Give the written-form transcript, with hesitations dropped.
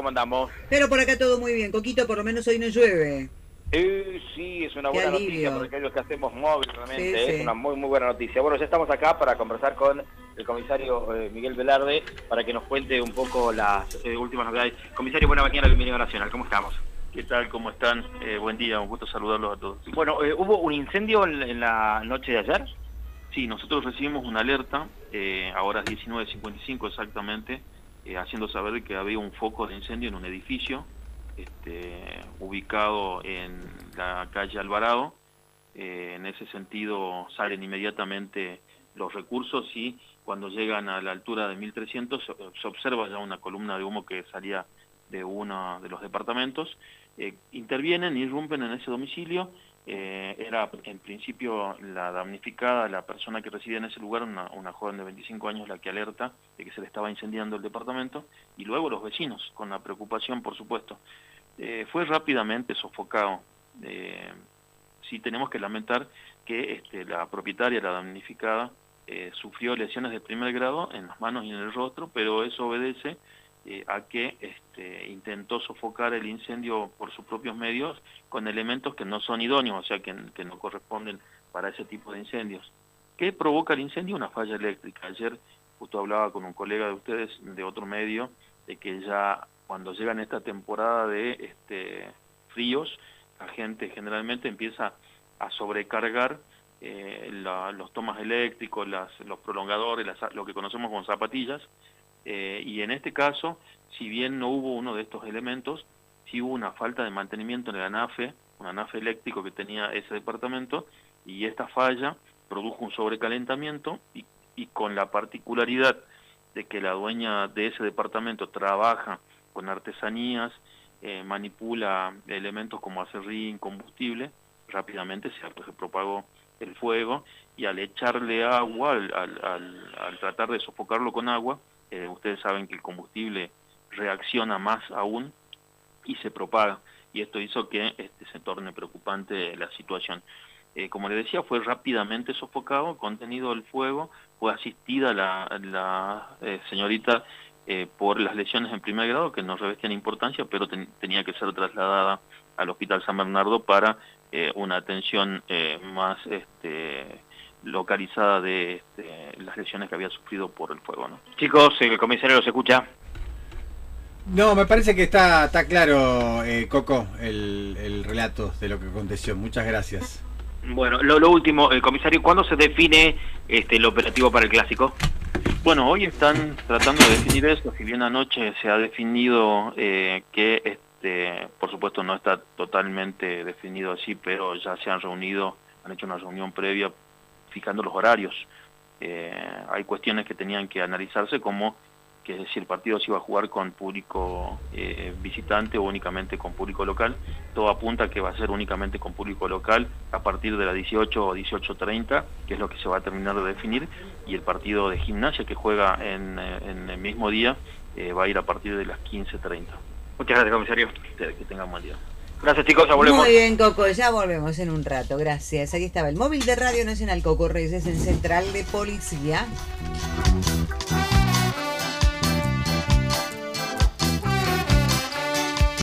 ¿cómo andamos? Pero por acá todo muy bien. Coquito, por lo menos hoy no llueve. Sí, es una Qué buena noticia alivio. para aquellos que hacemos móvil, realmente, Sí, es una sí. muy buena noticia. Bueno, ya estamos acá para conversar con el comisario Miguel Velarde para que nos cuente un poco las últimas novedades. Comisario, buena mañana, bienvenido a Nacional, ¿cómo estamos? ¿Qué tal? ¿Cómo están? Buen día, un gusto saludarlos a todos. Bueno, ¿hubo un incendio en la noche de ayer? Sí, nosotros recibimos una alerta, a horas 19:55 exactamente, haciendo saber que había un foco de incendio en un edificio ubicado en la calle Alvarado. En ese sentido salen inmediatamente los recursos y cuando llegan a la altura de 1300 se observa ya una columna de humo que salía de uno de los departamentos. Intervienen, irrumpen en ese domicilio. Era en principio la damnificada, la persona que reside en ese lugar, una joven de 25 años, la que alerta de que se le estaba incendiando el departamento, y luego los vecinos, con la preocupación por supuesto. Fue rápidamente sofocado. Sí tenemos que lamentar que la propietaria, la damnificada, sufrió lesiones de primer grado en las manos y en el rostro, pero eso obedece a que intentó sofocar el incendio por sus propios medios con elementos que no son idóneos, o sea, que no corresponden para ese tipo de incendios. ¿Qué provoca el incendio? Una falla eléctrica. Ayer justo hablaba con un colega de ustedes de otro medio, de que ya cuando llegan esta temporada de fríos, la gente generalmente empieza a sobrecargar los tomas eléctricos, los prolongadores, lo que conocemos como zapatillas, y en este caso, si bien no hubo uno de estos elementos, sí hubo una falta de mantenimiento en el ANAFE, un ANAFE eléctrico que tenía ese departamento, y esta falla produjo un sobrecalentamiento y con la particularidad de que la dueña de ese departamento trabaja con artesanías, manipula elementos como acerrín, combustible, rápidamente se propagó el fuego, y al echarle agua, al tratar de sofocarlo con agua, ustedes saben que el combustible reacciona más aún y se propaga, y esto hizo que se torne preocupante la situación. Como le decía, fue rápidamente sofocado, contenido el fuego, fue asistida la señorita por las lesiones en primer grado, que no revestían importancia, pero tenía que ser trasladada al Hospital San Bernardo para una atención más localizada de las lesiones que había sufrido por el fuego, ¿no? Chicos, el comisario los escucha. No, me parece que está claro, Coco, el relato de lo que aconteció. Muchas gracias. Bueno, lo último, el comisario, ¿cuándo se define el operativo para el Clásico? Bueno, hoy están tratando de definir eso, si bien anoche se ha definido que por supuesto no está totalmente definido así, pero ya se han reunido, han hecho una reunión previa fijando los horarios. Hay cuestiones que tenían que analizarse, como que si el partido se iba a jugar con público visitante o únicamente con público local. Todo apunta a que va a ser únicamente con público local a partir de las 18 o 18:30, que es lo que se va a terminar de definir, y el partido de Gimnasia, que juega en el mismo día, va a ir a partir de las 15:30. Muchas gracias, comisario. Que tengan buen día. Gracias, chicos, ya volvemos. Muy bien, Coco, ya volvemos en un rato. Gracias. Ahí estaba el móvil de Radio Nacional, Coco Reyes, en Central de Policía.